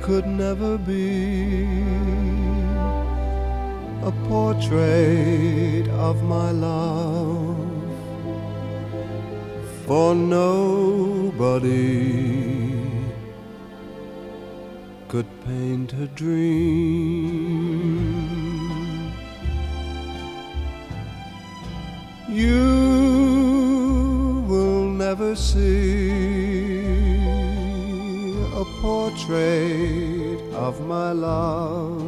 could never be a portrait of my love, for nobody could paint a dream. You will never see a portrait of my love,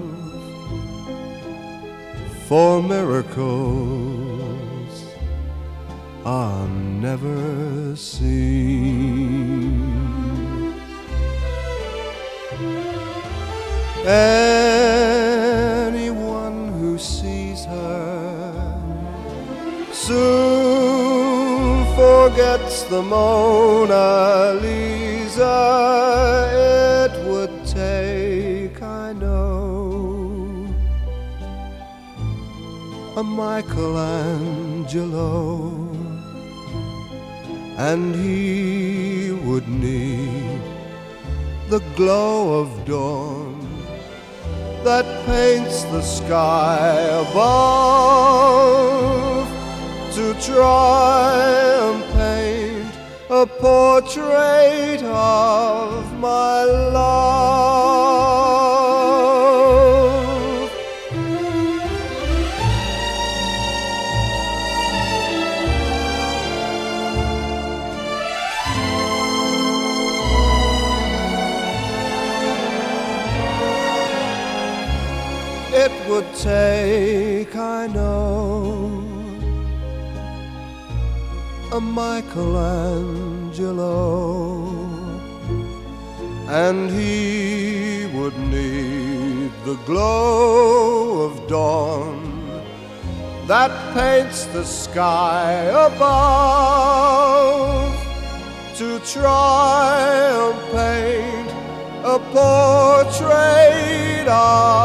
for miracles are never seen. Anyone who sees her soon forgets the Mona Lisa. It would take, I know, a Michelangelo, and he would need the glow of dawn that paints the sky above, to try and paint a portrait of my love. It would take, I know, a Michelangelo, and he would need the glow of dawn that paints the sky above, to try and paint a portrait of